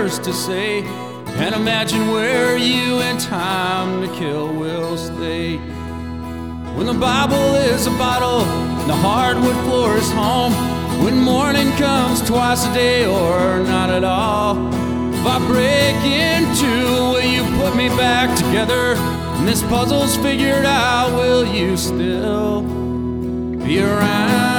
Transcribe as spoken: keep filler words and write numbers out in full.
words to say. Can't imagine where you and time to kill will stay. When the Bible is a bottle and the hardwood floor is home, when morning comes twice a day or not at all, if I break in two, will you put me back together? And this puzzle's figured out, will you still be around?